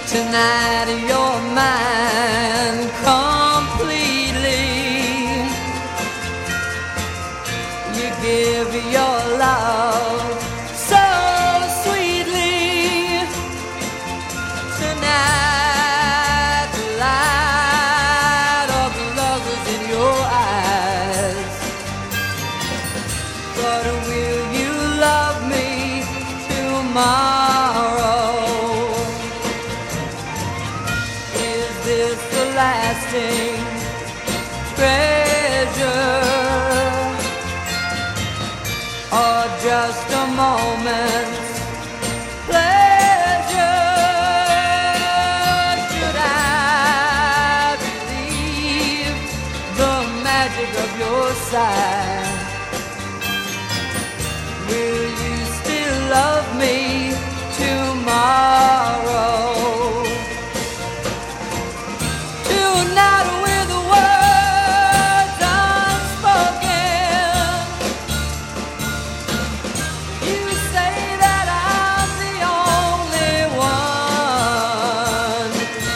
Tonight you're mine completely. You give your love so sweetly. Tonight the light of love is in your eyes. But will you love me tomorrow? Is this the lasting treasure, or just a moment's pleasure? Should I believe the magic of your sigh? Will you still love me tomorrow? Tonight with the words unspoken, you say that I'm the only one.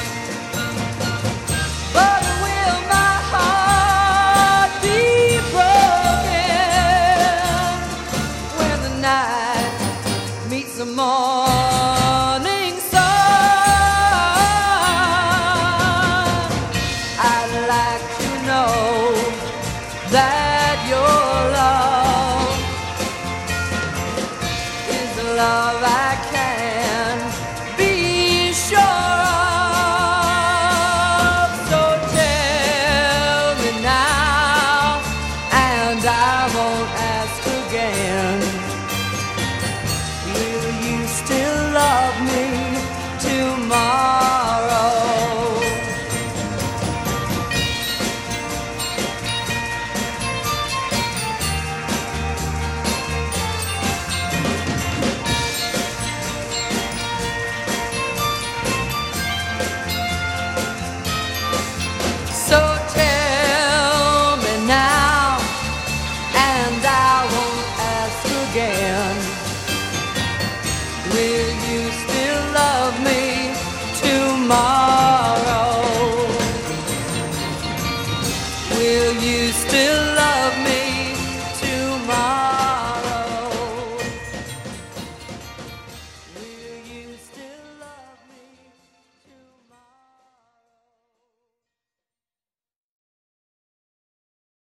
But will my heart be broken when the night meets the morning sun? I'd like to know that your love is the love I can be sure of. So tell me now, and I won't ask again. Will you still love me tomorrow? So tell me now, and I won't ask again. Will you still love me tomorrow? Will you still